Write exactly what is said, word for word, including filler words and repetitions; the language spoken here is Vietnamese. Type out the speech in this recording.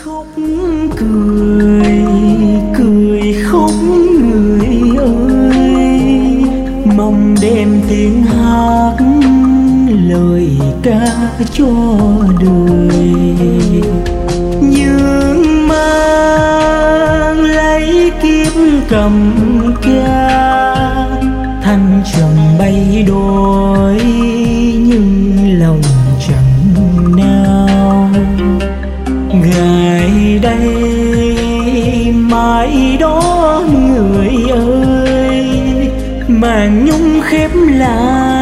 khóc cười cười khóc người ơi, mong đem tiếng hát lời ca cho đời. Nhưng mang lấy kiếp cầm ca, thăng trầm bay đôi nhưng lòng chẳng nào. Ngày đây mai đó người ơi, màn nhung khép lại